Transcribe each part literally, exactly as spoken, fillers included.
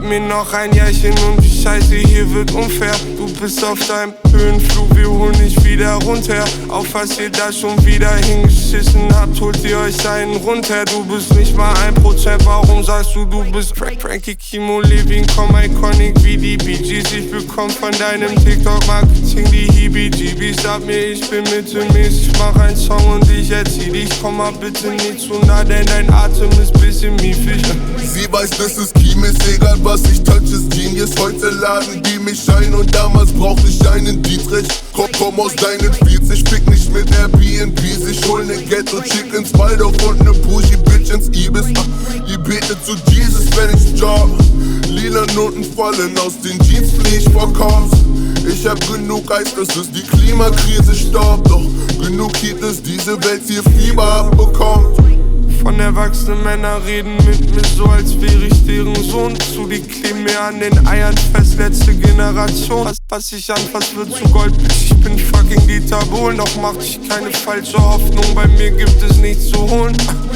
Gib mir noch ein Jährchen und die Scheiße hier wird unfair. Du bist auf deinem Höhenflug, wir holen dich wieder runter. Auf was ihr da schon wieder hingeschissen habt, holt ihr euch einen runter. Du bist nicht mal ein Prozent, warum sagst du, du bist Frank, Frankie, Kimo, Levin, komm iconic wie die Bee Gees. Ich bekomm von deinem TikTok-Marketing die Heebie-Jeebies. Sag mir, ich bin mittelmäßig, mach einen Song und ich erzieh dich. Komm mal bitte nicht zu nah, denn dein Atem ist bisschen miefig. Sie weiß, das ist Chemisch, egal was ich touch, ist Genius. Heute laden die mich ein und damals brauchte ich einen Dietrich. Komm, komm aus deinen Feeds, ich fick nicht mit Airbnbs. Ich hol ne Ghetto-Chick ins Waldorf und ne Bougie-Bitch ins Ibis. Ihr betet zu Jesus, wenn ich job. Lila Noten fallen aus den Jeans, flieh ich vor Cops. Ich hab genug Eis, dass es die Klimakrise stoppt. Doch genug Heat, dass diese Welt hier Fieber abbekommt. Von erwachsenen Männern reden mit mir so, als wäre ich deren Sohn. Zu die kleben mir an den Eiern fest, letzte Generation. Was, was ich anfass, wird zu Gold, bitch, ich bin fucking Dieter Bohlen. Doch mach dich keine falsche Hoffnung, bei mir gibt es nichts zu holen.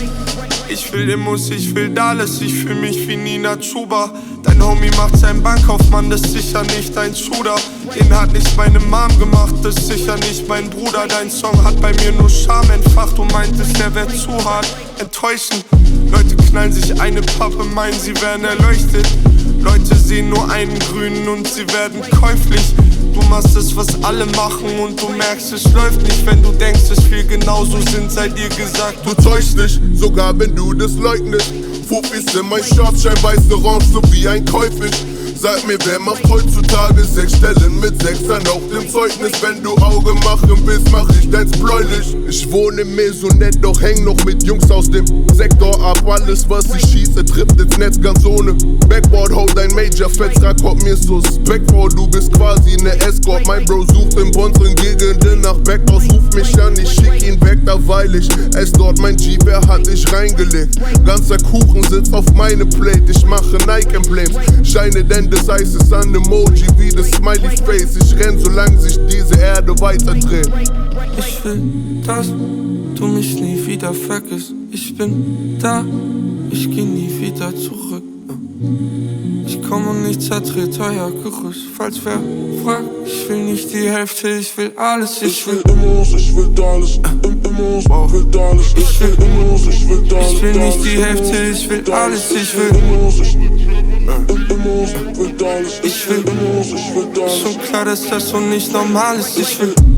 Ich will Immos, ich will alles, ich fühl mich wie Nina Chuba. Dein Homie macht seinen Bankkaufmann, das ist sicher nicht dein Shooter. Den hat nicht meine Mom gemacht, das ist sicher nicht mein Bruder. Dein Song hat bei mir nur Scham entfacht, du meintest, der wär zu hart. Enttäuschend, Leute knallen sich eine Pappe, meinen sie werden erleuchtet. Leute sehen nur einen Grünen und sie werden käuflich. Du machst es, was alle machen und du merkst, es läuft nicht. Wenn du denkst, dass wir genauso sind, sei dir gesagt, du täuschst dich, sogar wenn du das leugnest. Fuffis in mein Shortschein, weiße Orange, so wie ein Käufisch. Sag mir, wer macht heutzutage sechs Stellen mit Sechsern auf dem Zeugnis? Wenn du Auge machen willst, mach ich deins bläulich. Ich wohne in Maisonette, doch häng noch mit Jungs aus dem Sektor ab. Alles, was ich schieße, trifft ins Netz ganz ohne Backboard. Hau dein Major-Fetzrack, kommt mir suspekt vor. Du bist quasi ne Escort. Mein Bro sucht in unseren Gegenden nach Backdoors. Ruf mich an, ich schick ihn weg, da weil ich es dort mein Jeep, er hat dich reingelegt. Ganzer Kuchen sitzt auf meine Plate. Ich mache Nike-Emblems, scheine denn das Eis ist ein Emoji wie das Smiley Face. Ich renn, solange sich diese Erde weiterdreht. Ich will, dass du mich nie wieder vergisst. Ich bin da, ich geh nie wieder zurück. Ich komm und ich zertrete euer Gerüst. Falls wer fragt, ich will nicht die Hälfte, ich will alles. Ich, ich will Immos, ich will alles. Immos, ich will alles. Ich will Immos, ich will alles. Ich will nicht die Hälfte, ich will alles. Ich will Immos, ich will Immos, ich will alles. Ich will Immos, ich will alles. Schon klar, dass das so nicht normal ist. Ich will